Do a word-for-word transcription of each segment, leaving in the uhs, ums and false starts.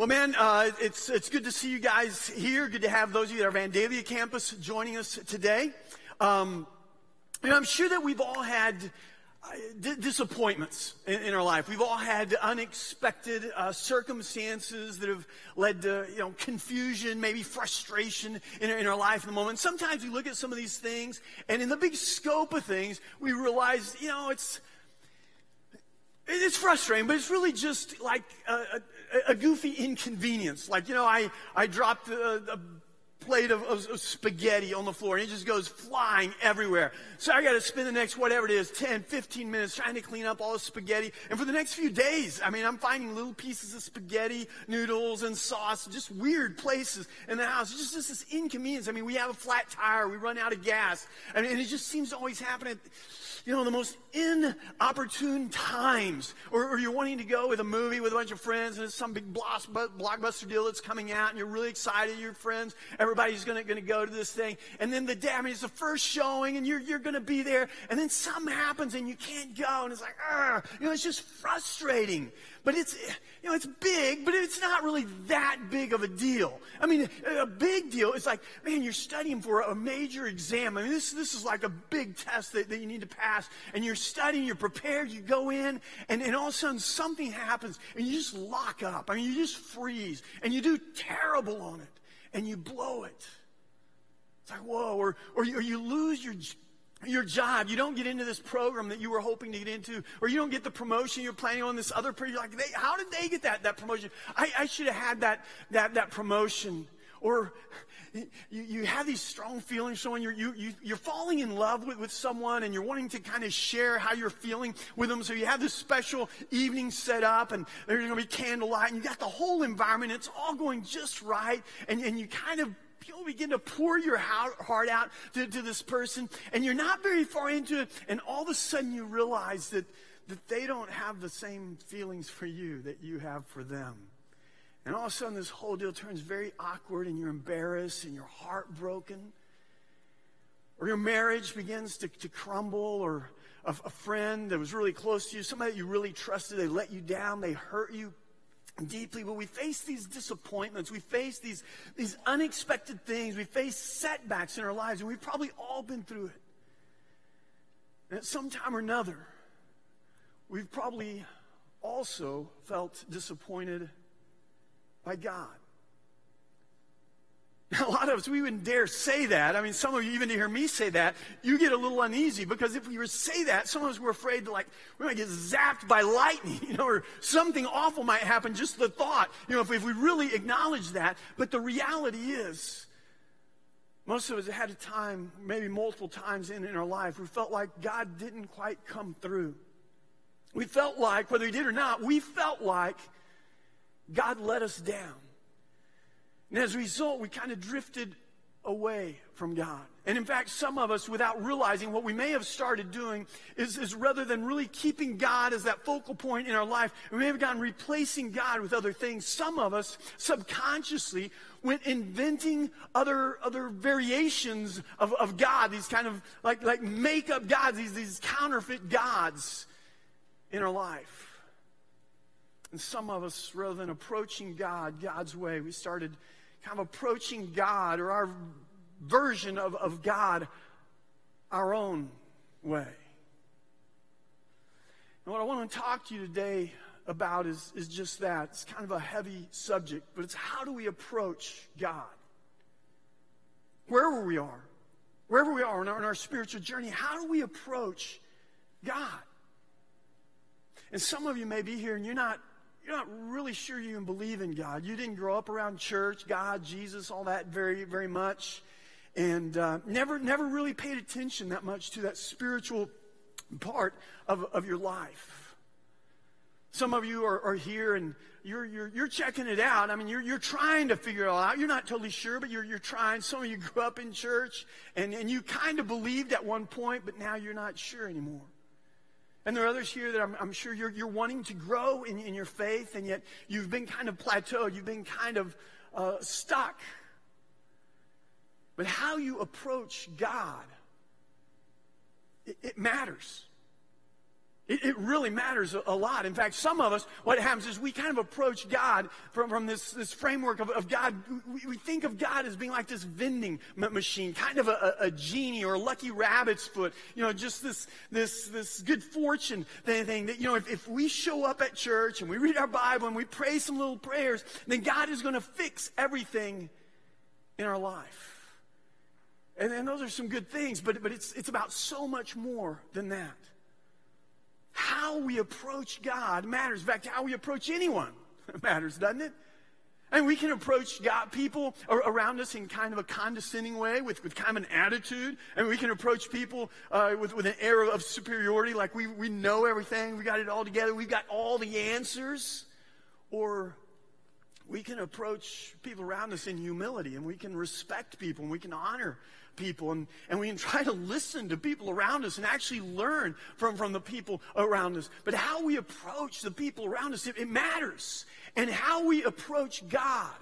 Well, man, uh, it's it's good to see you guys here. Good to have those of you at our Vandalia campus joining us today. Um, and I'm sure that we've all had uh, d- disappointments in, in our life. We've all had unexpected uh, circumstances that have led to, you know, confusion, maybe frustration in, in our life in the moment. Sometimes we look at some of these things, and in the big scope of things, we realize, you know, it's It's frustrating, but it's really just like a, a, a goofy inconvenience. Like, you know, I, I dropped a, a plate of, of, of spaghetti on the floor, and it just goes flying everywhere. So I got to spend the next, whatever it is, ten, fifteen minutes trying to clean up all the spaghetti. And for the next few days, I mean, I'm finding little pieces of spaghetti, noodles, and sauce, just weird places in the house. It's just, just this inconvenience. I mean, we have a flat tire. We run out of gas. I mean, and it just seems to always happen at, you know, the most inopportune times. Or, or you're wanting to go with a movie with a bunch of friends, and it's some big blockbuster deal that's coming out, and you're really excited, your friends, everybody's gonna, gonna go to this thing. And then the day, I mean, it's the first showing, and you're, you're gonna be there, and then something happens, and you can't go, and it's like, ugh, you know, it's just frustrating. But it's, you know, it's big, but it's not really that big of a deal. I mean, a big deal is like, man, you're studying for a major exam. I mean, this, this is like a big test that, that you need to pass. And you're studying, you're prepared, you go in, and, and all of a sudden something happens, and you just lock up. I mean, you just freeze, and you do terrible on it, and you blow it. It's like, whoa, or, or, you, or you lose your Your job, you don't get into this program that you were hoping to get into, or you don't get the promotion you're planning on. This other person, you're like, they, how did they get that that promotion? I, I should have had that that that promotion. Or you, you have these strong feelings for someone. You're you, you you're falling in love with, with someone, and you're wanting to kind of share how you're feeling with them. So you have this special evening set up, and there's going to be candlelight, and you got the whole environment. It's all going just right, and and you kind of, you'll begin to pour your heart out to, to this person, and you're not very far into it, and all of a sudden you realize that, that they don't have the same feelings for you that you have for them. And all of a sudden this whole deal turns very awkward, and you're embarrassed, and you're heartbroken. Or your marriage begins to, to crumble, or a, a friend that was really close to you, somebody that you really trusted, they let you down, they hurt you deeply. But we face these disappointments, we face these these unexpected things, we face setbacks in our lives, and we've probably all been through it. And at some time or another, we've probably also felt disappointed by God. Now, a lot of us, we wouldn't dare say that. I mean, some of you, even to hear me say that, you get a little uneasy, because if we were to say that, sometimes we're afraid to, like, we might get zapped by lightning, you know, or something awful might happen, just the thought, you know, if, if we really acknowledge that. But the reality is, most of us had a time, maybe multiple times in, in our life, we felt like God didn't quite come through. We felt like, whether he did or not, we felt like God let us down. And as a result, we kind of drifted away from God. And in fact, some of us, without realizing, what we may have started doing is, is rather than really keeping God as that focal point in our life, we may have gone replacing God with other things. Some of us subconsciously went inventing other other variations of, of God, these kind of like, like make-up gods, these, these counterfeit gods in our life. And some of us, rather than approaching God God's way, we started kind of approaching God, or our version of, of God, our own way. And what I want to talk to you today about is, is just that. It's kind of a heavy subject, but it's how do we approach God? Wherever we are, wherever we are in our, in our spiritual journey, how do we approach God? And some of you may be here and you're not You're not really sure you even believe in God. You didn't grow up around church, God, Jesus, all that very, very much. And uh, never never really paid attention that much to that spiritual part of, of your life. Some of you are, are here and you're, you're you're checking it out. I mean, you're you're trying to figure it all out. You're not totally sure, but you're you're trying. Some of you grew up in church and, and you kind of believed at one point, but now you're not sure anymore. And there are others here that I'm, I'm sure you're, you're wanting to grow in, in your faith, and yet you've been kind of plateaued. You've been kind of uh, stuck. But how you approach God, it, it matters. It, it really matters a, a lot. In fact, some of us, what happens is we kind of approach God from, from this, this framework of, of God. We, we think of God as being like this vending m- machine, kind of a, a, a genie or a lucky rabbit's foot. You know, just this this this good fortune thing that, you know, if, if we show up at church and we read our Bible and we pray some little prayers, then God is going to fix everything in our life. And, and those are some good things, but, but it's, it's about so much more than that. How we approach God matters. In fact, how we approach anyone matters, doesn't it? And we can approach God, people around us in kind of a condescending way, with, with kind of an attitude. And we can approach people uh, with, with an air of superiority, like we, we know everything, we got it all together, we've got all the answers. Or we can approach people around us in humility, and we can respect people, and we can honor people, and, and we can try to listen to people around us and actually learn from, from the people around us. But how we approach the people around us, it, it matters. And how we approach God,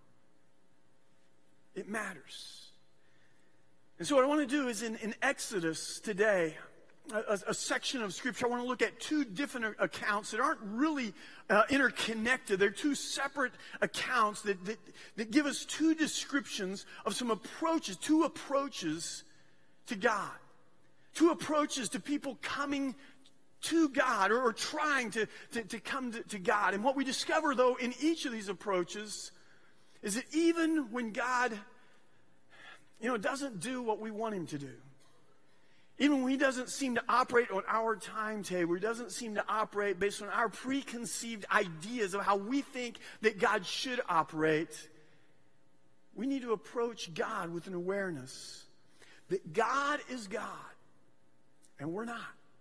it matters. And so what I want to do is in, in Exodus today, a, a section of Scripture, I want to look at two different accounts that aren't really uh, interconnected. They're two separate accounts that, that, that give us two descriptions of some approaches, two approaches to God. Two approaches to people coming to God, or, or trying to, to, to come to, to God. And what we discover, though, in each of these approaches is that even when God, you know, doesn't do what we want him to do, even when he doesn't seem to operate on our timetable, he doesn't seem to operate based on our preconceived ideas of how we think that God should operate, we need to approach God with an awareness that God is God and we're not.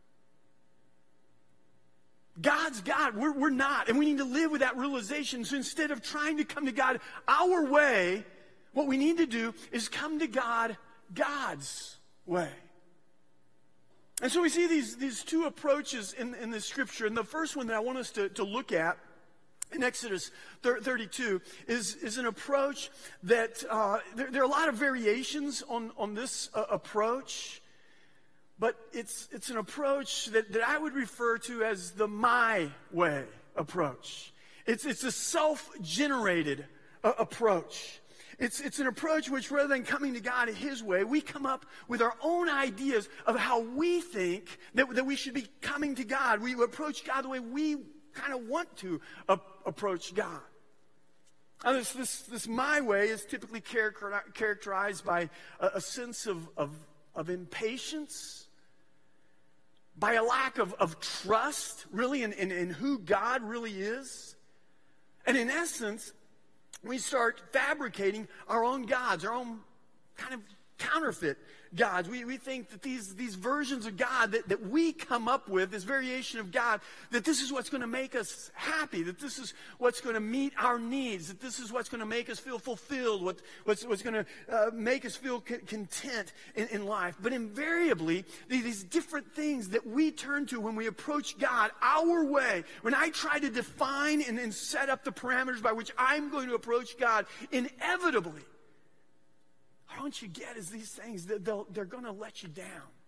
God's God, we're, we're not, and we need to live with that realization. So instead of trying to come to God our way, what we need to do is come to God God's way. And so we see these, these two approaches in, in the Scripture. And the first one that I want us to, to look at in Exodus thirty-two is, is an approach that, uh, there, there are a lot of variations on, on this uh, approach. But it's, it's an approach that, that I would refer to as the my way approach. It's, it's a self-generated uh, approach. It's, it's an approach which, rather than coming to God his way, we come up with our own ideas of how we think that, that we should be coming to God. We approach God the way we kind of want to uh, approach God. Now, this, this, this my way is typically character, characterized by a, a sense of, of, of impatience, by a lack of, of trust, really, in, in, in who God really is. And in essence, we start fabricating our own gods, our own kind of counterfeit gods. We, we think that these, these versions of God that, that we come up with, this variation of God, that this is what's going to make us happy, that this is what's going to meet our needs, that this is what's going to make us feel fulfilled, what, what's, what's going to uh, make us feel c- content in, in life. But invariably, these, these different things that we turn to when we approach God our way, when I try to define and, and set up the parameters by which I'm going to approach God, inevitably, what you get is these things, they'll, they're going to let you down.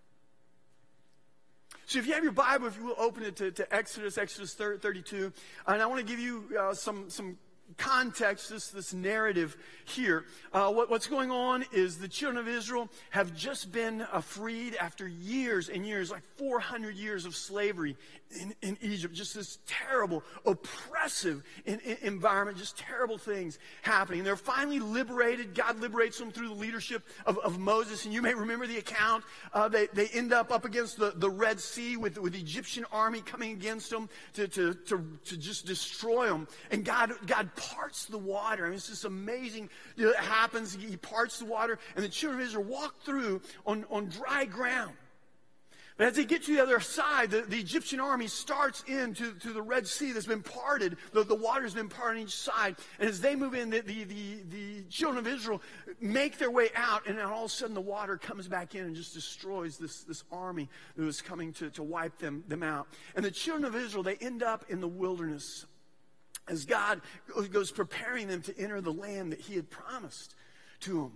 So if you have your Bible, if you will, open it to, to Exodus, Exodus thirty-two. And I want to give you uh, some, some context, this, this narrative here. Uh, what, what's going on is the children of Israel have just been uh, freed after years and years, like four hundred years of slavery in, in Egypt. Just this terrible, oppressive in, in environment, just terrible things happening. And they're finally liberated. God liberates them through the leadership of, of Moses. And you may remember the account. Uh, they, they end up up against the, the Red Sea with, with the Egyptian army coming against them to, to, to, to just destroy them. And God, God parts the water. I mean, it's just amazing. You know, it happens. He parts the water, and the children of Israel walk through on, on dry ground. But as they get to the other side, the, the Egyptian army starts into to the Red Sea that's been parted. The, the water's been parted on each side. And as they move in, the, the, the, the children of Israel make their way out, and then all of a sudden the water comes back in and just destroys this, this army that was coming to, to wipe them, them out. And the children of Israel, they end up in the wilderness as God goes preparing them to enter the land that he had promised to them.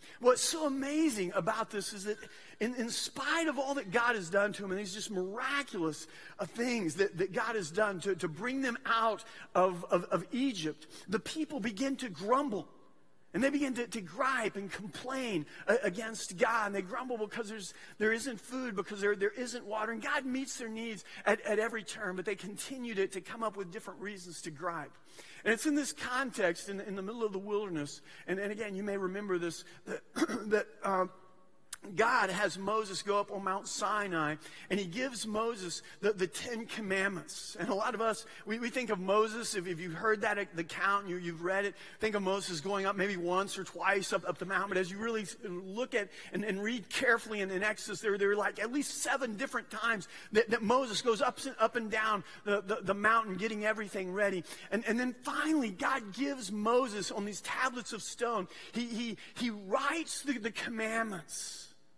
What's so amazing about this is that in, in spite of all that God has done to them, and these just miraculous uh, things that, that God has done to, to bring them out of, of, of Egypt, the people begin to grumble. And they begin to, to gripe and complain uh, against God. And they grumble because there's, there isn't food, because there, there isn't water. And God meets their needs at, at every turn, but they continue to, to come up with different reasons to gripe. And it's in this context, in, in the middle of the wilderness, and, and again, you may remember this, that, that uh, God has Moses go up on Mount Sinai, and he gives Moses the, the Ten Commandments. And a lot of us, we, we think of Moses, if, if you've heard that account, you, you've read it, think of Moses going up maybe once or twice up, up the mountain. But as you really look at and, and read carefully in, in Exodus, there, there are like at least seven different times that, that Moses goes up and, up and down the, the, the mountain getting everything ready. And, and then finally, God gives Moses on these tablets of stone, he, he, he writes the, the commandments.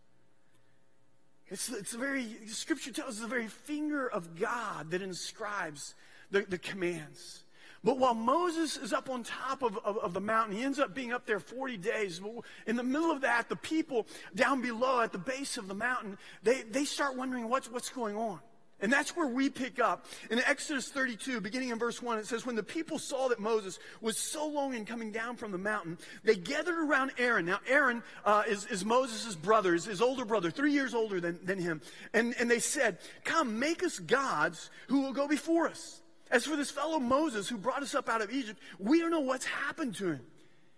It's, it's the very, Scripture tells us, the very finger of God that inscribes the, the commands. But while Moses is up on top of, of, of the mountain, he ends up being up there forty days. In the middle of that, the people down below at the base of the mountain, they, they start wondering what's, what's going on. And that's where we pick up. In Exodus thirty-two, beginning in verse one, it says, when the people saw that Moses was so long in coming down from the mountain, they gathered around Aaron. Now, Aaron uh, is, is Moses' brother, is his older brother, three years older than, than him. And, and they said, come, make us gods who will go before us. As for this fellow Moses who brought us up out of Egypt, we don't know what's happened to him.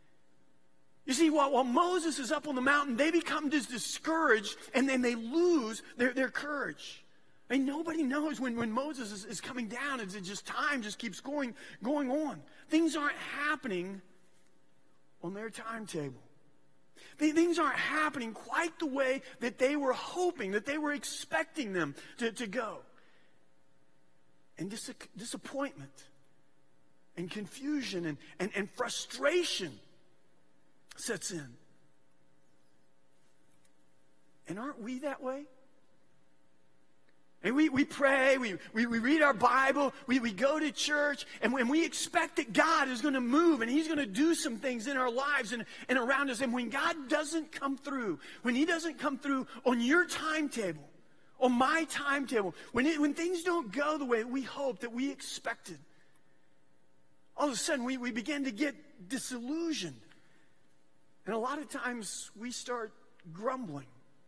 You see, while, while Moses is up on the mountain, they become just discouraged, and then they lose their, their courage. And nobody knows when, when Moses is, is coming down. It's it just time just keeps going, going on. Things aren't happening on their timetable. Things aren't happening quite the way that they were hoping, that they were expecting them to, to go. And dis- disappointment and confusion and, and, and frustration sets in. And aren't we that way? And we, we pray, we, we, we read our Bible, we, we go to church, and when we expect that God is going to move and he's going to do some things in our lives and, and around us, and when God doesn't come through, when he doesn't come through on your timetable, on my timetable, when, it, when things don't go the way we hoped, that we expected, all of a sudden we, we begin to get disillusioned. And a lot of times we start grumbling.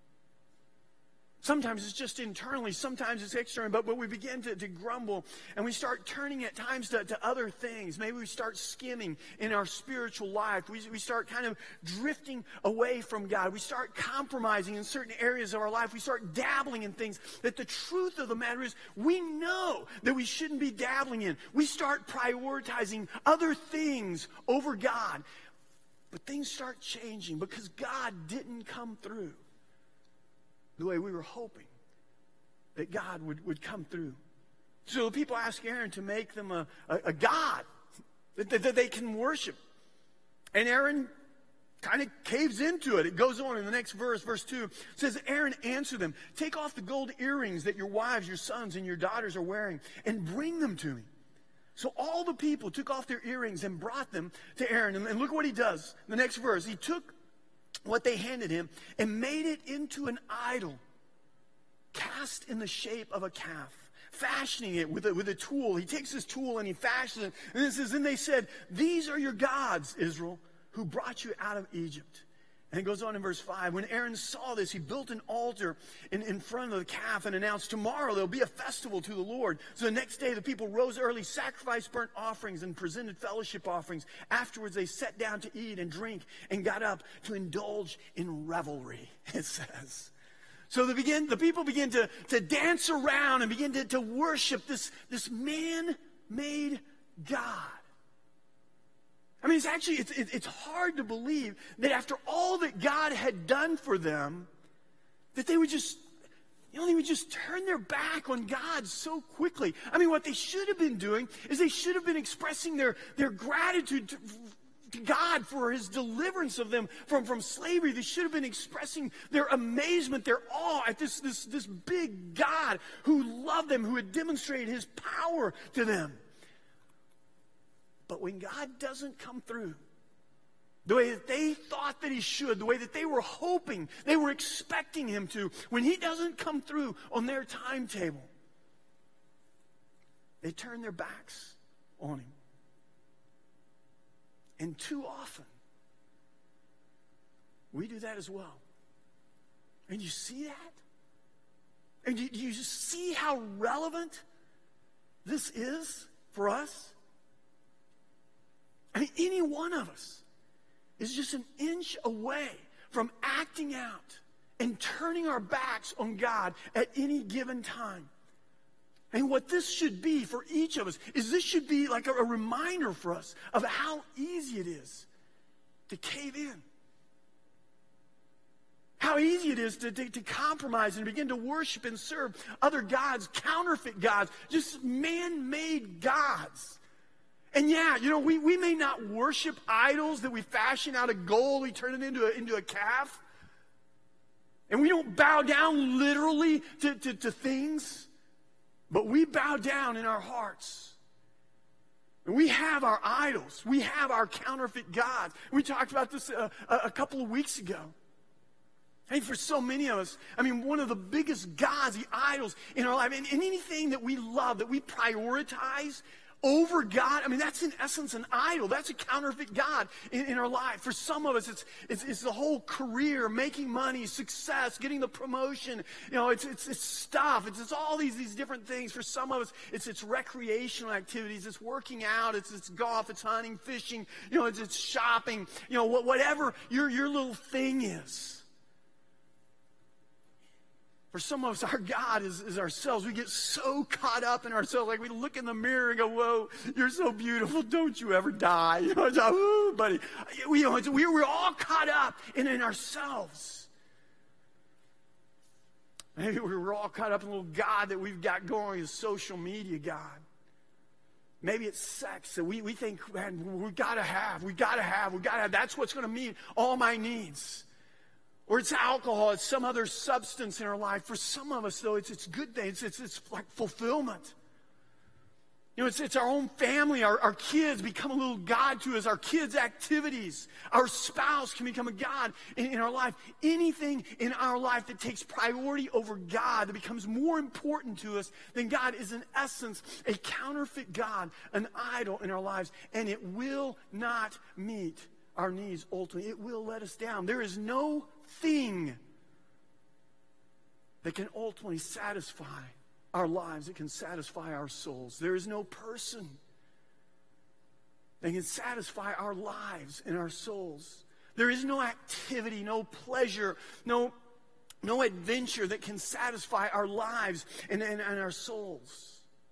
Sometimes it's just internally, sometimes it's externally, but, but we begin to, to grumble, and we start turning at times to, to other things. Maybe we start skimming in our spiritual life. We, we start kind of drifting away from God. We start compromising in certain areas of our life. We start dabbling in things that the truth of the matter is we know that we shouldn't be dabbling in. We start prioritizing other things over God. But things start changing because God didn't come through the way we were hoping that God would, would come through. So the people ask Aaron to make them a, a, a god that, that, that they can worship. And Aaron kind of caves into it. It goes on in the next verse, verse two. It says, Aaron answered them, take off the gold earrings that your wives, your sons, and your daughters are wearing, and bring them to me. So all the people took off their earrings and brought them to Aaron. And, and look what he does. The next verse, he took what they handed him and made it into an idol cast in the shape of a calf, fashioning it with a, with a tool. He takes this tool and he fashions it. And it says, then they said, these are your gods, Israel, who brought you out of Egypt. And it goes on in verse five. When Aaron saw this, he built an altar in, in front of the calf and announced, tomorrow there'll be a festival to the Lord. So the next day the people rose early, sacrificed burnt offerings, and presented fellowship offerings. Afterwards they sat down to eat and drink and got up to indulge in revelry, it says. So they begin, the people begin to, to dance around and begin to, to worship this, this man-made God. I mean, it's actually, it's, it's hard to believe that after all that God had done for them, that they would just, you know, they would just turn their back on God so quickly. I mean, what they should have been doing is they should have been expressing their, their gratitude to, to God for his deliverance of them from, from slavery. They should have been expressing their amazement, their awe at this, this, this big God who loved them, who had demonstrated his power to them. But when God doesn't come through, the way that they thought that he should, the way that they were hoping, they were expecting him to, when he doesn't come through on their timetable, they turn their backs on him. And too often, we do that as well. And you see that? And you, you see how relevant this is for us? I mean, any one of us is just an inch away from acting out and turning our backs on God at any given time. And what this should be for each of us is this should be like a, a reminder for us of how easy it is to cave in. How easy it is to, to, to compromise and begin to worship and serve other gods, counterfeit gods, just man-made gods. And yeah, you know, we, we may not worship idols that we fashion out of gold, we turn it into a, into a calf. And we don't bow down literally to, to, to things, but we bow down in our hearts. And we have our idols. We have our counterfeit gods. We talked about this a, a, a couple of weeks ago. Hey, for so many of us, I mean, one of the biggest gods, the idols in our life, and, and anything that we love, that we prioritize over God, I mean, that's in essence an idol. That's a counterfeit God in, in our life. For some of us, it's, it's it's the whole career, making money, success, getting the promotion. You know, it's it's, it's stuff. It's, it's all these, these different things. For some of us, it's it's recreational activities. It's working out. It's it's golf. It's hunting, fishing. You know, it's it's shopping. You know, whatever your your little thing is. For some of us, our God is, is ourselves. We get so caught up in ourselves. Like we look in the mirror and go, whoa, you're so beautiful. Don't you ever die. You know, it's like, ooh, buddy. We, you know, it's, we, we're all caught up in, in ourselves. Maybe we're all caught up in a little God that we've got going, a social media God. Maybe it's sex that we, we think, man, we've got to have. We've got to have. We've got to have. That's what's going to meet all my needs. Or it's alcohol, it's some other substance in our life. For some of us, though, it's it's good things. It's, it's it's like fulfillment. You know, it's it's our own family, our, our kids become a little God to us. Our kids' activities, our spouse can become a God in, in our life. Anything in our life that takes priority over God, that becomes more important to us than God, is in essence a counterfeit God, an idol in our lives. And it will not meet our needs ultimately. It will let us down. There is no thing that can ultimately satisfy our lives, that can satisfy our souls. There is no person that can satisfy our lives and our souls. There is no activity, no pleasure, no, no adventure that can satisfy our lives and, and, and our souls.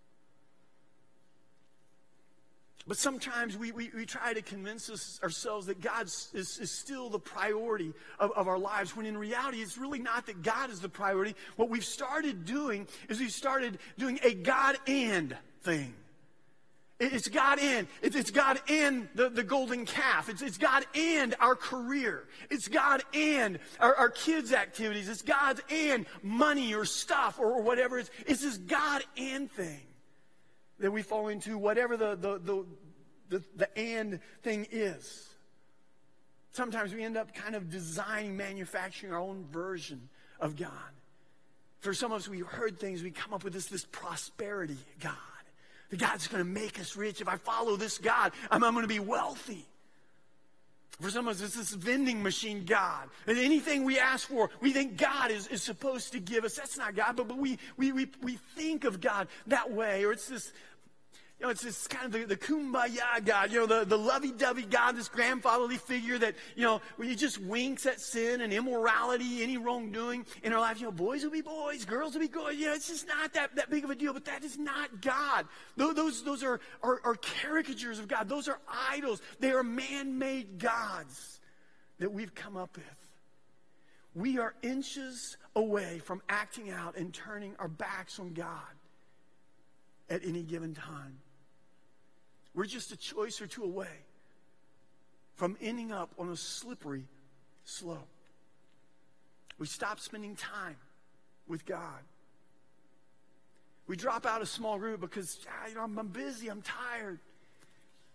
But sometimes we, we, we try to convince us, ourselves that God is, is still the priority of, of our lives, when in reality it's really not that God is the priority. What we've started doing is we've started doing a God and thing. It, it's God and. It, it's God and the, the golden calf. It's, it's God and our career. It's God and our, our kids' activities. It's God and money or stuff or, or whatever it is. It's this God and thing that we fall into, whatever the, the, the, the, the and thing is. Sometimes we end up kind of designing, manufacturing our own version of God. For some of us, we heard things, we come up with this, this prosperity God. The God's going to make us rich. If I follow this God, I'm, I'm going to be wealthy. For some of us, it's this vending machine God. And anything we ask for, we think God is, is supposed to give us. That's not God, but, but we, we, we, we think of God that way. Or it's this, you know, it's this kind of the, the kumbaya God, you know, the, the lovey-dovey God, this grandfatherly figure that, you know, where he just winks at sin and immorality, any wrongdoing in our lives. You know, boys will be boys, girls will be girls. You know, it's just not that, that big of a deal, but that is not God. Those, those, those are, are, are caricatures of God. Those are idols. They are man-made gods that we've come up with. We are inches away from acting out and turning our backs on God at any given time. We're just a choice or two away from ending up on a slippery slope. We stop spending time with God. We drop out of small group because, ah, you know, I'm, I'm busy, I'm tired.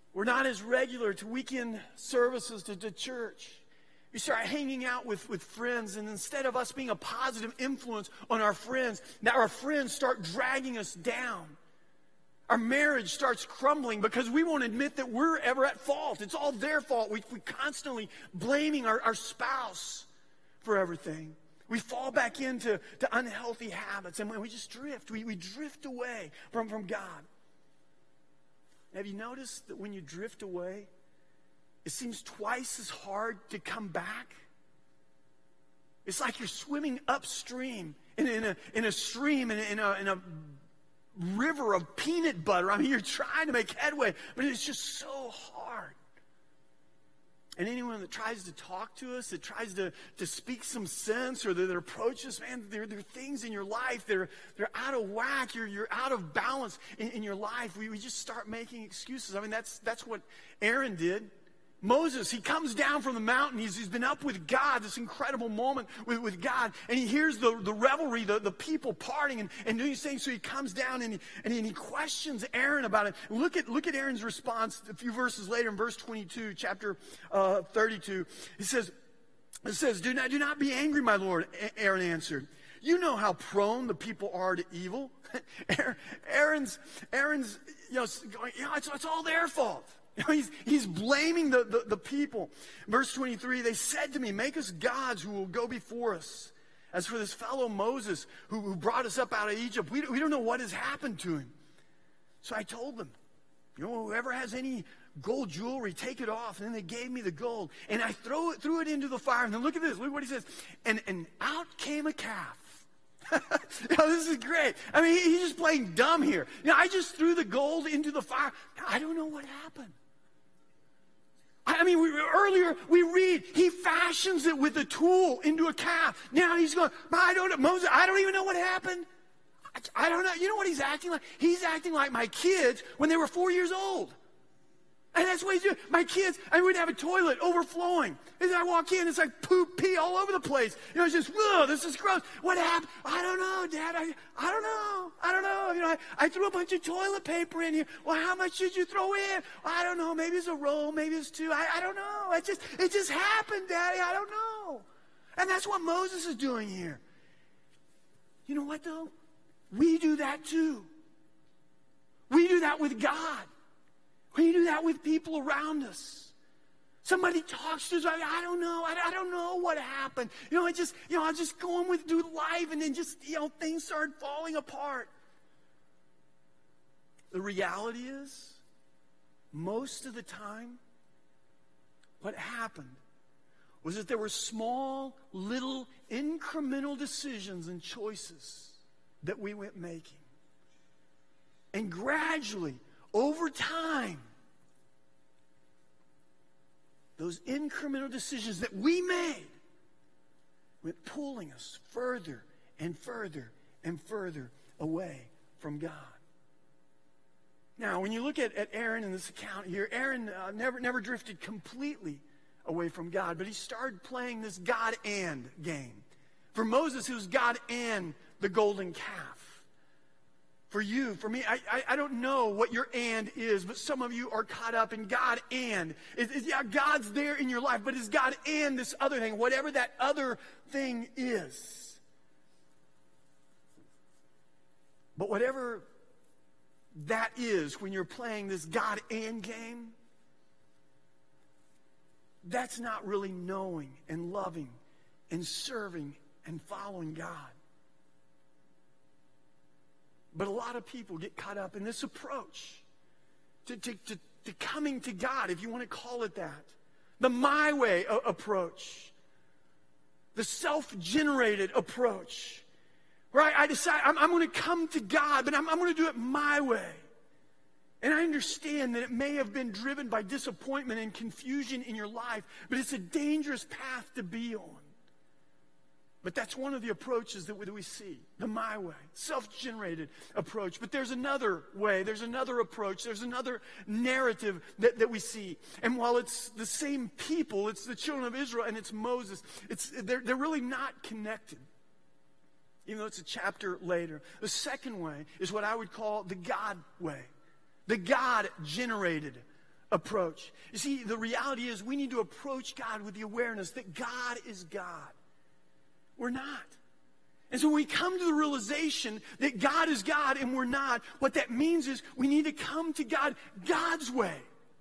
We're not as regular to weekend services, to, to church. We start hanging out with, with friends, and instead of us being a positive influence on our friends, now our friends start dragging us down. Our marriage starts crumbling because we won't admit that we're ever at fault. It's all their fault. We, we constantly blaming our, our spouse for everything. We fall back into to unhealthy habits, and we just drift. We, we drift away from, from God. Have you noticed that when you drift away, it seems twice as hard to come back? It's like you're swimming upstream in, in, a, in a stream, in a, in, a, in a river of peanut butter. I mean, you're trying to make headway, but it's just so hard. And anyone that tries to talk to us, that tries to, to speak some sense, or that, that approaches, man, there, there are things in your life that are they're out of whack. You're, you're out of balance in, in your life. We, we just start making excuses. I mean, that's, that's what Aaron did. Moses, he comes down from the mountain. He's, he's been up with God, this incredible moment with, with God. And he hears the, the revelry, the, the people partying and, and doing these things. So he comes down and he, and he, and he questions Aaron about it. Look at, look at Aaron's response a few verses later in verse twenty-two, chapter uh, thirty-two. He says, it says, do not, do not be angry, my Lord, Aaron answered. You know how prone the people are to evil. Aaron's, Aaron's, you know, going, you know it's, it's all their fault. You know, he's, he's blaming the, the, the people. Verse twenty-three, they said to me, make us gods who will go before us. As for this fellow Moses who, who brought us up out of Egypt, we, we don't know what has happened to him. So I told them, you know, whoever has any gold jewelry, take it off. And then they gave me the gold. And I throw it, threw it into the fire. And then look at this. Look what he says. And, and out came a calf. You know, this is great. I mean, he, he's just playing dumb here. You know, I just threw the gold into the fire. I don't know what happened. I mean, we, earlier we read, he fashions it with a tool into a calf. Now he's going, I don't know, Moses, I don't even know what happened. I, I don't know. You know what he's acting like? He's acting like my kids when they were four years old. And that's what he's doing. My kids, I would have a toilet overflowing. And I walk in, it's like poop, pee all over the place. You know, it's just, whoa, this is gross. What happened? I don't know, Dad. I, I don't know. I don't know. You know, I, I threw a bunch of toilet paper in here. Well, how much did you throw in? I don't know. Maybe it's a roll. Maybe it's two. I, I don't know. It just, it just happened, Daddy. I don't know. And that's what Moses is doing here. You know what, though? We do that, too. We do that with God. We do that with people around us. Somebody talks to us, I, I don't know, I, I don't know what happened. You know, I just, you know, I just go on with do life, and then just, you know, things start falling apart. The reality is, most of the time, what happened was that there were small, little, incremental decisions and choices that we went making. And gradually, over time, those incremental decisions that we made went pulling us further and further and further away from God. Now, when you look at, at Aaron in this account here, Aaron uh, never, never drifted completely away from God, but he started playing this God and game. For Moses, it was God and the golden calf. For you, for me, I, I, I don't know what your and is, but some of you are caught up in God and. It, it, yeah, God's there in your life, but it's God and this other thing, whatever that other thing is. But whatever that is, when you're playing this God and game, that's not really knowing and loving and serving and following God. But a lot of people get caught up in this approach to, to, to, to coming to God, if you want to call it that. The my way a- approach. The self-generated approach. Where I, I decide I'm, I'm going to come to God, but I'm, I'm going to do it my way. And I understand that it may have been driven by disappointment and confusion in your life, but it's a dangerous path to be on. But that's one of the approaches that we, that we see, the my way, self-generated approach. But there's another way, there's another approach, there's another narrative that, that we see. And while it's the same people, it's the children of Israel and it's Moses, it's, they're, they're really not connected, even though it's a chapter later. The second way is what I would call the God way, the God-generated approach. You see, the reality is we need to approach God with the awareness that God is God. We're not. And so when we come to the realization that God is God and we're not, what that means is we need to come to God God's way.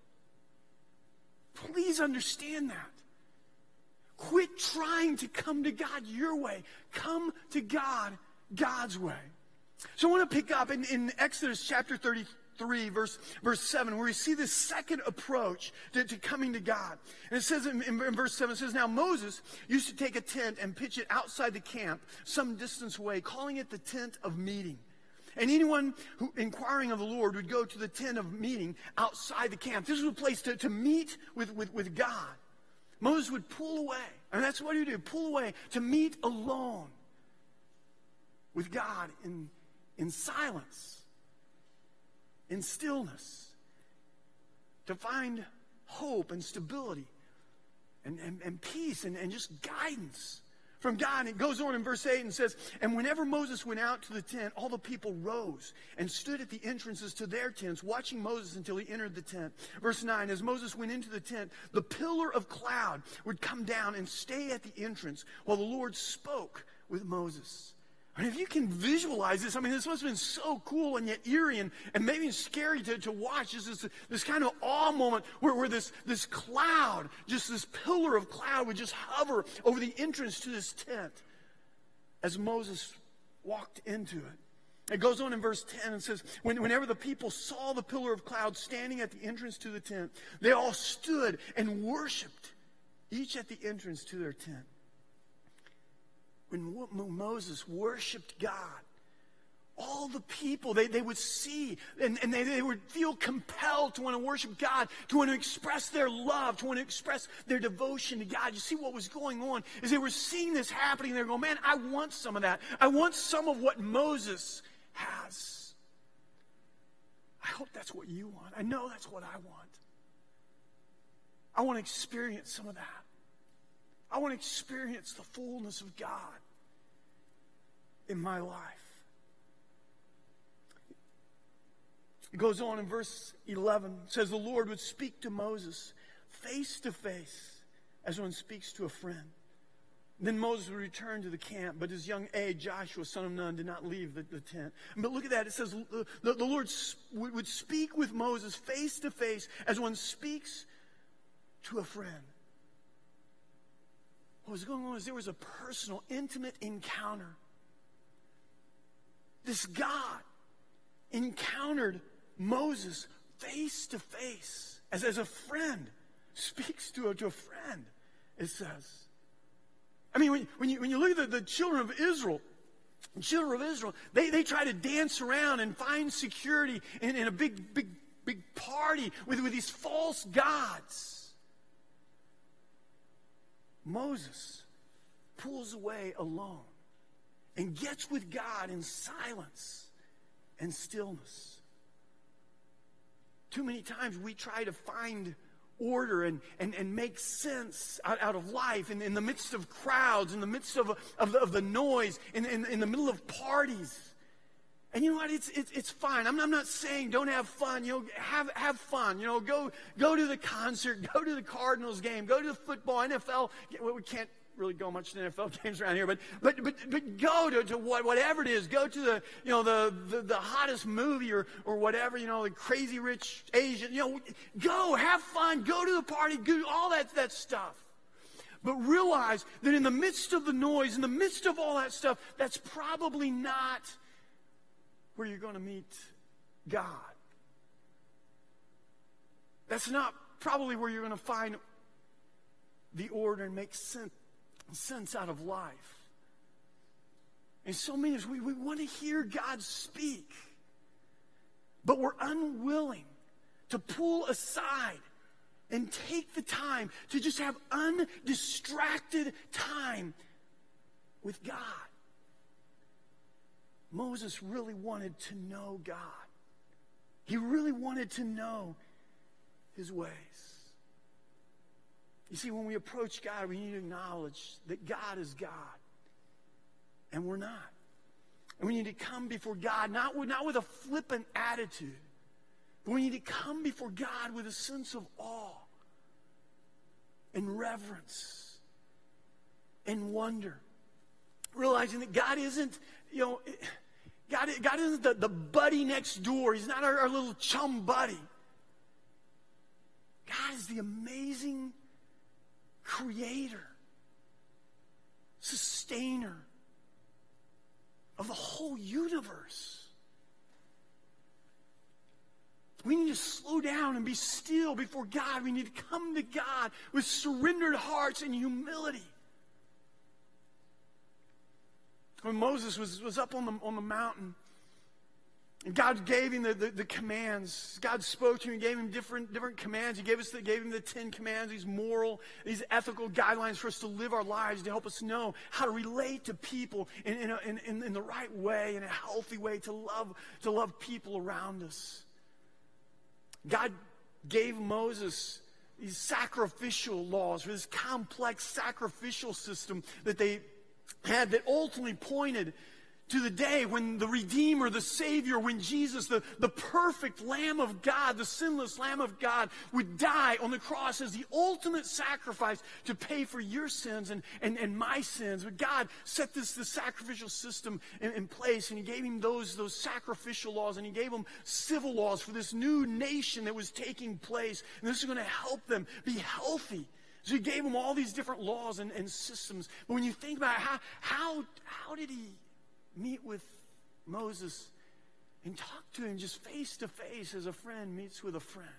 Please understand that. Quit trying to come to God your way. Come to God God's way. So I want to pick up in, in Exodus chapter thirty-three, verse, verse seven, where we see this second approach to, to coming to God. And it says in, in, in verse seven, it says, now Moses used to take a tent and pitch it outside the camp some distance away, calling it the tent of meeting. And anyone who inquiring of the Lord would go to the tent of meeting outside the camp. This was a place to, to meet with, with, with God. Moses would pull away. And that's what he would do, pull away to meet alone with God in, in silence, in stillness, to find hope and stability and, and, and peace and, and just guidance from God. And it goes on in verse eight and says, and whenever Moses went out to the tent, all the people rose and stood at the entrances to their tents, watching Moses until he entered the tent. Verse nine, as Moses went into the tent, the pillar of cloud would come down and stay at the entrance while the Lord spoke with Moses. I mean, if you can visualize this, I mean, this must have been so cool and yet eerie and, and maybe scary to, to watch. This is this kind of awe moment where, where this, this cloud, just this pillar of cloud would just hover over the entrance to this tent as Moses walked into it. It goes on in verse ten and says, when, whenever the people saw the pillar of cloud standing at the entrance to the tent, they all stood and worshiped, each at the entrance to their tent. When Moses worshiped God, all the people, they, they would see and, and they, they would feel compelled to want to worship God, to want to express their love, to want to express their devotion to God. You see what was going on is they were seeing this happening. They're going, man, I want some of that. I want some of what Moses has. I hope that's what you want. I know that's what I want. I want to experience some of that. I want to experience the fullness of God in my life. It goes on in verse eleven. It says, the Lord would speak to Moses face to face as one speaks to a friend. Then Moses would return to the camp, but his young aide, Joshua, son of Nun, did not leave the, the tent. But look at that. It says the, the Lord would, would speak with Moses face to face as one speaks to a friend. What was going on is there was a personal, intimate encounter. This God encountered Moses face to face, as, as a friend speaks to a, to a friend, it says. I mean, when, when, you, when you look at the, the children of Israel, the children of Israel, they, they try to dance around and find security in, in a big, big, big party with, with these false gods. Moses pulls away alone and gets with God in silence and stillness. Too many times we try to find order and, and, and make sense out, out of life in, in the midst of crowds, in the midst of, of, the, of the noise, in, in, in the middle of parties. And you know what? It's, it's, it's fine. I'm, I'm not saying don't have fun. You know, have, have fun. You know, go, go to the concert, go to the Cardinals game, go to the football, N F L. Well, we can't really go much to N F L games around here, but, but, but, but go to, to what, whatever it is. Go to the, you know, the, the, the hottest movie or, or whatever, you know, the Crazy Rich Asian, you know, go, have fun, go to the party, do all that, that stuff. But realize that in the midst of the noise, in the midst of all that stuff, that's probably not where you're going to meet God. That's not probably where you're going to find the order and make sense, sense out of life. And so many of us, we, we want to hear God speak, but we're unwilling to pull aside and take the time to just have undistracted time with God. Moses really wanted to know God. He really wanted to know his ways. You see, when we approach God, we need to acknowledge that God is God, and we're not. And we need to come before God, not with, not with a flippant attitude, But we need to come before God with a sense of awe and reverence and wonder. Realizing that God isn't, you know, God, God isn't the, the buddy next door. He's not our, our little chum buddy. God is the amazing creator, sustainer of the whole universe. We need to slow down and be still before God. We need to come to God with surrendered hearts and humility. When Moses was, was up on the, on the mountain, and God gave him the, the, the commands. God spoke to him and gave him different, different commands. He gave us the, gave him the Ten Commands, these moral, these ethical guidelines for us to live our lives, to help us know how to relate to people in, in, a, in, in, in the right way, in a healthy way, to love, to love people around us. God gave Moses these sacrificial laws, for this complex sacrificial system that they had that ultimately pointed to the day when the Redeemer, the Savior, when Jesus, the, the perfect Lamb of God, the sinless Lamb of God, would die on the cross as the ultimate sacrifice to pay for your sins and, and, and my sins. But God set this, this sacrificial system in, in place, and he gave him those, those sacrificial laws, and he gave him civil laws for this new nation that was taking place. And this is going to help them be healthy. So he gave them all these different laws and, and systems. But when you think about it, how, how, how did he meet with Moses and talk to him just face to face as a friend meets with a friend?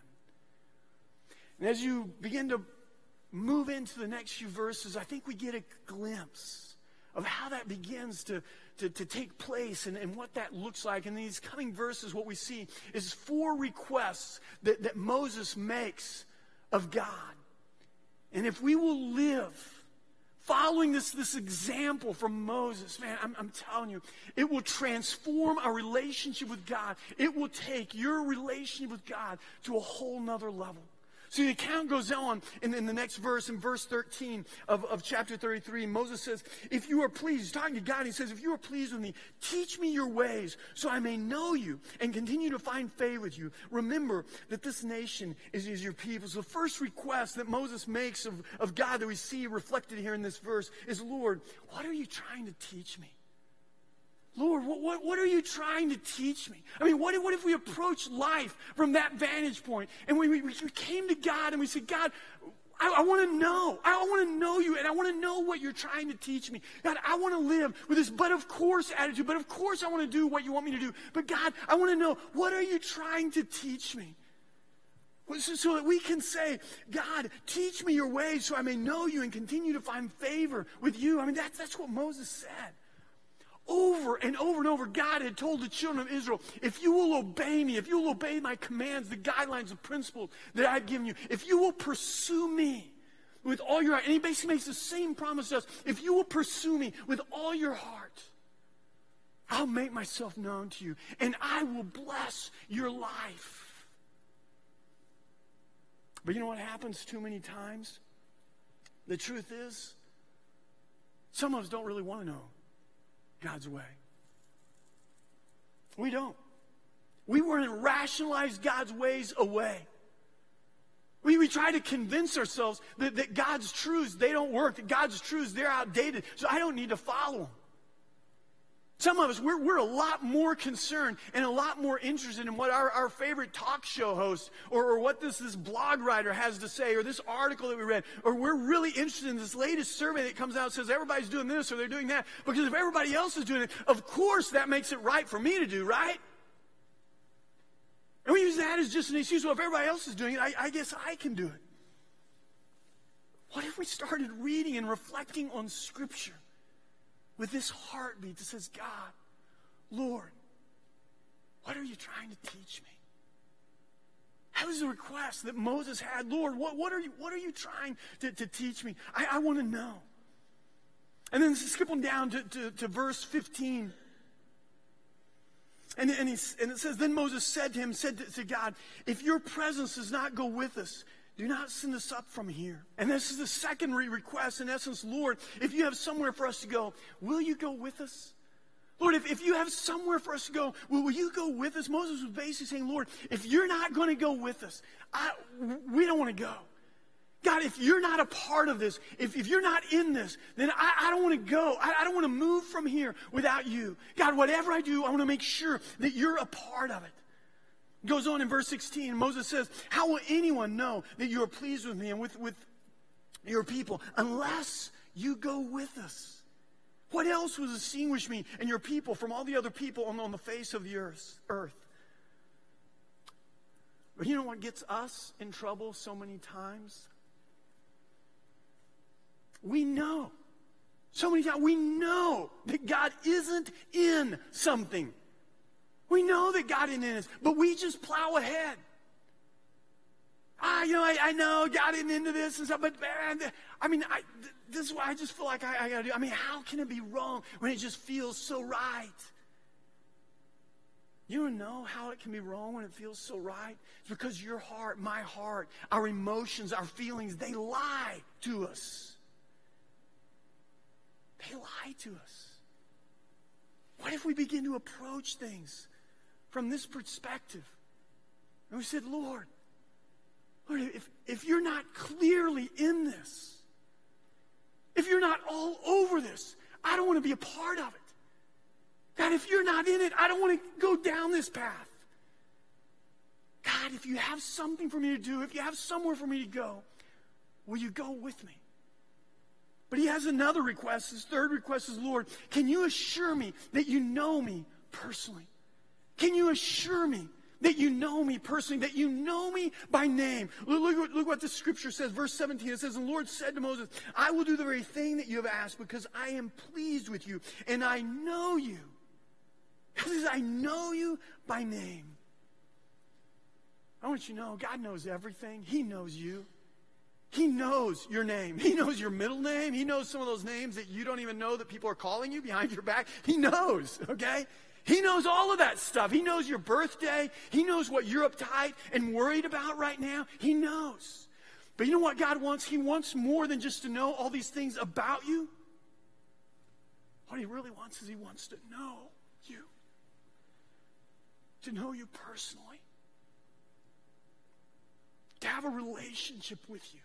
And as you begin to move into the next few verses, I think we get a glimpse of how that begins to, to, to take place and, and what that looks like. In these coming verses, what we see is four requests that, that Moses makes of God. And if we will live following this, this example from Moses, man, I'm, I'm telling you, it will transform our relationship with God. It will take your relationship with God to a whole nother level. So the account goes on in, in the next verse, in verse thirteen of, of chapter thirty-three. Moses says, if you are pleased, he's talking to God, he says, if you are pleased with me, teach me your ways so I may know you and continue to find favor with you. Remember that this nation is, is your people. So the first request that Moses makes of, of God that we see reflected here in this verse is, Lord, what are you trying to teach me? Lord, what, what, what are you trying to teach me? I mean, what if, what if we approach life from that vantage point and we, we, we came to God and we said, God, I, I want to know. I want to know you, and I want to know what you're trying to teach me. God, I want to live with this but of course attitude, but of course I want to do what you want me to do. But God, I want to know, what are you trying to teach me? So, so that we can say, God, teach me your ways so I may know you and continue to find favor with you. I mean, that's, that's what Moses said. Over and over and over, God had told the children of Israel, if you will obey me, if you will obey my commands, the guidelines, the principles that I've given you, if you will pursue me with all your heart, and he basically makes the same promise to us, if you will pursue me with all your heart, I'll make myself known to you, and I will bless your life. But you know what happens too many times? The truth is, some of us don't really want to know God's way. We don't. We want to rationalize God's ways away. We, we try to convince ourselves that, that God's truths, they don't work, that God's truths, they're outdated, so I don't need to follow them. Some of us, we're, we're a lot more concerned and a lot more interested in what our, our favorite talk show host or, or what this, this blog writer has to say, or this article that we read, or we're really interested in this latest survey that comes out and says everybody's doing this or they're doing that. Because if everybody else is doing it, of course that makes it right for me to do, right? And we use that as just an excuse. Well, if everybody else is doing it, I, I guess I can do it. What if we started reading and reflecting on Scripture with this heartbeat that says, God, Lord, what are you trying to teach me? That was the request that Moses had. Lord, what, what, are, you, what are you trying to, to teach me? I, I want to know. And then skip on down to, to, to verse fifteen. And, and, he, and it says, then Moses said to him, said to, to God, if your presence does not go with us, do not send us up from here. And this is the second re- request. In essence, Lord, if you have somewhere for us to go, will you go with us? Lord, if, if you have somewhere for us to go, will, will you go with us? Moses was basically saying, Lord, if you're not going to go with us, I, we don't want to go. God, if you're not a part of this, if, if you're not in this, then I, I don't want to go. I, I don't want to move from here without you. God, whatever I do, I want to make sure that you're a part of it. It goes on in verse sixteen, Moses says, how will anyone know that you are pleased with me and with, with your people unless you go with us? What else will distinguish me and your people from all the other people on, on the face of the earth? But you know what gets us in trouble so many times? We know. So many times we know that God isn't in something. We know that God isn't in it, but we just plow ahead. Ah, you know, I, I know God isn't into this and stuff, but man, I mean, I, this is what I just feel like I, I got to do. I mean, how can it be wrong when it just feels so right? You know how it can be wrong when it feels so right? It's because your heart, my heart, our emotions, our feelings, they lie to us. They lie to us. What if we begin to approach things from this perspective? And we said, Lord, Lord, if, if you're not clearly in this, if you're not all over this, I don't want to be a part of it. God, if you're not in it, I don't want to go down this path. God, if you have something for me to do, if you have somewhere for me to go, will you go with me? But he has another request. His third request is, Lord, can you assure me that you know me personally? Can you assure me that you know me personally, that you know me by name? Look, look, look what the scripture says, verse seventeen. It says, and the Lord said to Moses, I will do the very thing that you have asked because I am pleased with you and I know you. He says, I know you by name. I want you to know, God knows everything. He knows you. He knows your name. He knows your middle name. He knows some of those names that you don't even know that people are calling you behind your back. He knows, okay? He knows all of that stuff. He knows your birthday. He knows what you're uptight and worried about right now. He knows. But you know what God wants? He wants more than just to know all these things about you. What he really wants is he wants to know you. To know you personally. To have a relationship with you.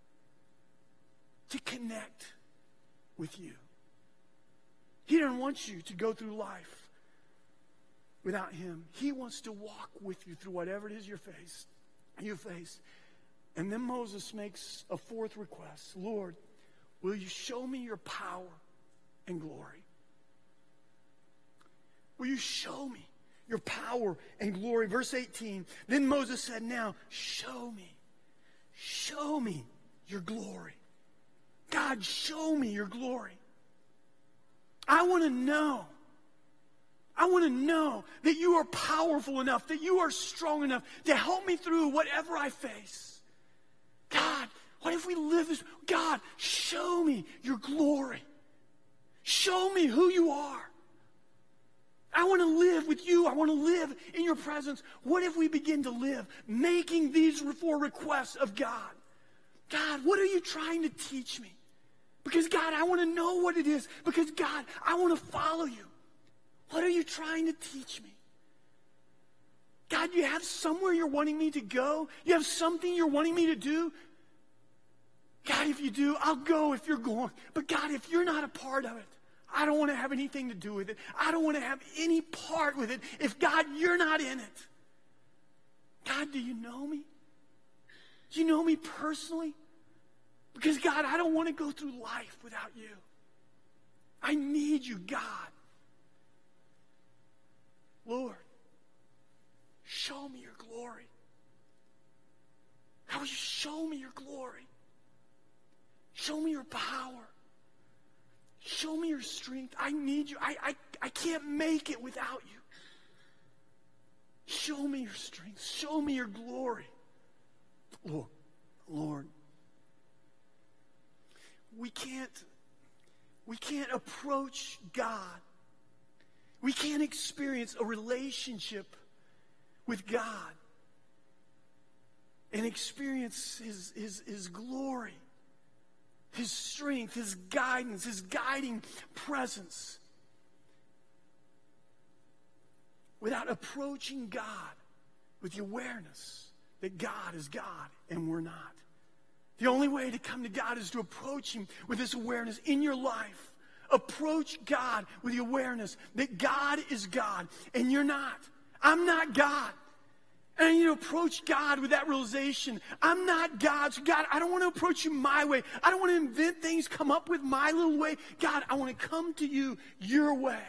To connect with you. He doesn't want you to go through life without him. He wants to walk with you through whatever it is you face. You face. And then Moses makes a fourth request. Lord, will you show me your power and glory? Will you show me your power and glory? Verse eighteen. Then Moses said, now show me. Show me your glory. God, show me your glory. I want to know. I want to know that you are powerful enough, that you are strong enough to help me through whatever I face. God, what if we live this? God, show me your glory. Show me who you are. I want to live with you. I want to live in your presence. What if we begin to live making these four requests of God? God, what are you trying to teach me? Because God, I want to know what it is. Because God, I want to follow you. What are you trying to teach me? God, you have somewhere you're wanting me to go? You have something you're wanting me to do? God, if you do, I'll go if you're going. But God, if you're not a part of it, I don't want to have anything to do with it. I don't want to have any part with it. If, God, you're not in it. God, do you know me? Do you know me personally? Because, God, I don't want to go through life without you. I need you, God. Lord, show me your glory. How will you show me your glory? Show me your power. Show me your strength. I need you. I, I, I can't make it without you. Show me your strength. Show me your glory. Lord, Lord, we can't, we can't approach God. We can't experience a relationship with God and experience his, his, his glory, his strength, his guidance, his guiding presence without approaching God with the awareness that God is God and we're not. The only way to come to God is to approach him with this awareness in your life. Approach God with the awareness that God is God and you're not. I'm not God. And you know, approach God with that realization. I'm not God. So God, I don't want to approach you my way. I don't want to invent things, come up with my little way. God, I want to come to you your way.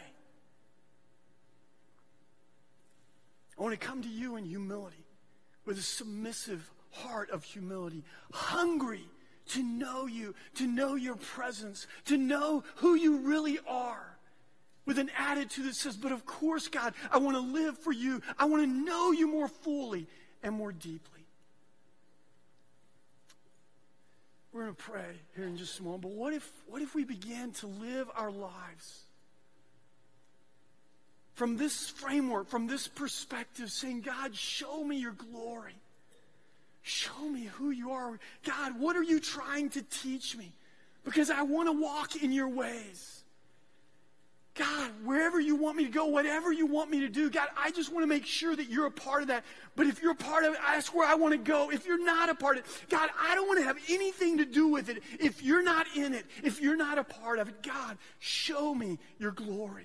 I want to come to you in humility, with a submissive heart of humility, hungry to know you, to know your presence, to know who you really are, with an attitude that says, but of course, God, I want to live for you. I want to know you more fully and more deeply. We're going to pray here in just a moment, but what if, what if we began to live our lives from this framework, from this perspective, saying, God, show me your glory. Show me who you are. God, what are you trying to teach me? Because I want to walk in your ways. God, wherever you want me to go, whatever you want me to do, God, I just want to make sure that you're a part of that. But if you're a part of it, that's where I want to go. If you're not a part of it, God, I don't want to have anything to do with it. If you're not in it, if you're not a part of it, God, show me your glory.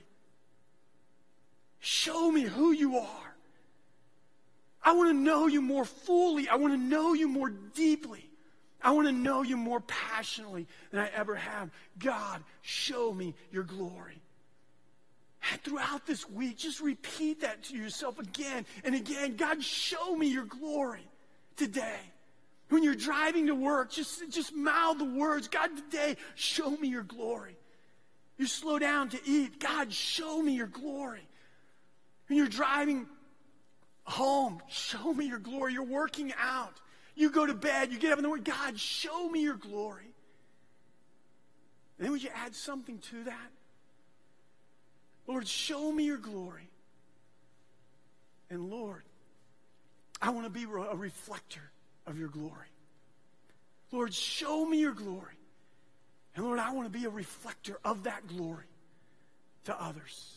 Show me who you are. I want to know you more fully. I want to know you more deeply. I want to know you more passionately than I ever have. God, show me your glory. And throughout this week, just repeat that to yourself again and again. God, show me your glory today. When you're driving to work, just, just mouth the words, God, today, show me your glory. You slow down to eat. God, show me your glory. When you're driving home, show me your glory. You're working out. You go to bed, you get up in the morning, God, show me your glory. And then would you add something to that? Lord, show me your glory. And Lord, I want to be a reflector of your glory. Lord, show me your glory. And Lord, I want to be a reflector of that glory to others.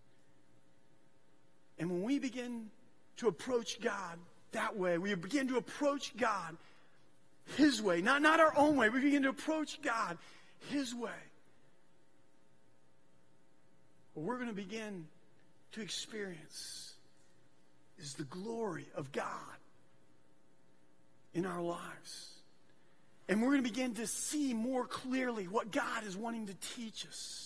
And when we begin to approach God that way, we begin to approach God his way, not, not our own way. We begin to approach God his way. What we're going to begin to experience is the glory of God in our lives. And we're going to begin to see more clearly what God is wanting to teach us.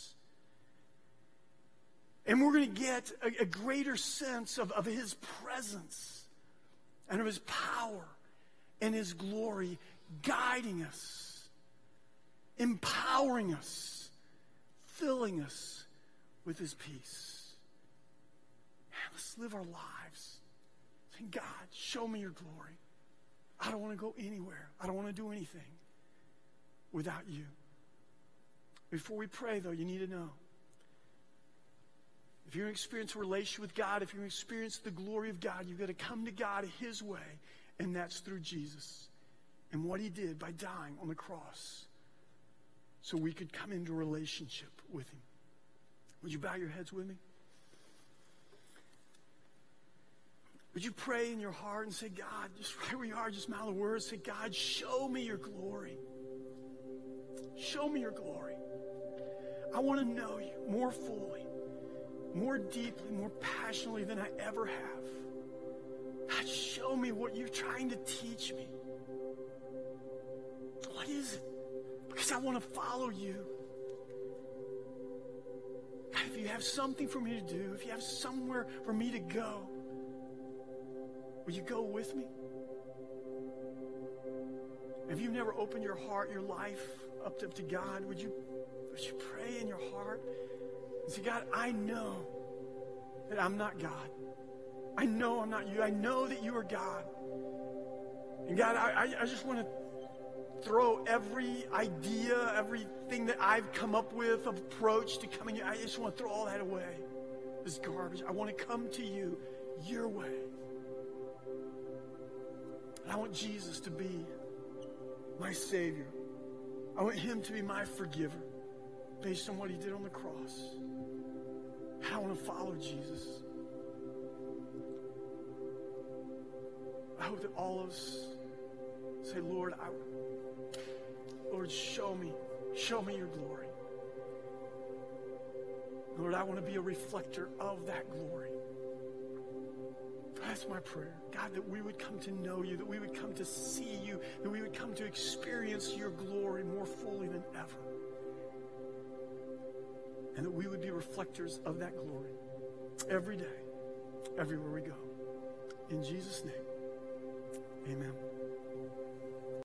And we're going to get a, a greater sense of, of his presence and of his power and his glory guiding us, empowering us, filling us with his peace. Man, let's live our lives saying, God, show me your glory. I don't want to go anywhere. I don't want to do anything without you. Before we pray, though, you need to know, if you're going to experience a relationship with God, if you're going to experience the glory of God, you've got to come to God his way, and that's through Jesus and what he did by dying on the cross so we could come into a relationship with him. Would you bow your heads with me? Would you pray in your heart and say, God, just right where you are, just mouth the words, say, God, show me your glory. Show me your glory. I want to know you more fully, more deeply, more passionately than I ever have. God, show me what you're trying to teach me. What is it? Because I want to follow you. God, if you have something for me to do, if you have somewhere for me to go, will you go with me? If you've never opened your heart, your life up to, up to God, would you, would you pray in your heart and say, God, I know that I'm not God. I know I'm not you. I know that you are God. And God, I, I, I just want to throw every idea, everything that I've come up with, of approach to coming to you, I just want to throw all that away. This garbage. I want to come to you your way. And I want Jesus to be my Savior. I want him to be my forgiver based on what he did on the cross. I want to follow Jesus. hope that all of us say, Lord, I, Lord, show me, show me your glory. Lord, I want to be a reflector of that glory. That's my prayer. God, that we would come to know you, that we would come to see you, that we would come to experience your glory more fully than ever. And that we would be reflectors of that glory every day, everywhere we go. In Jesus' name, amen.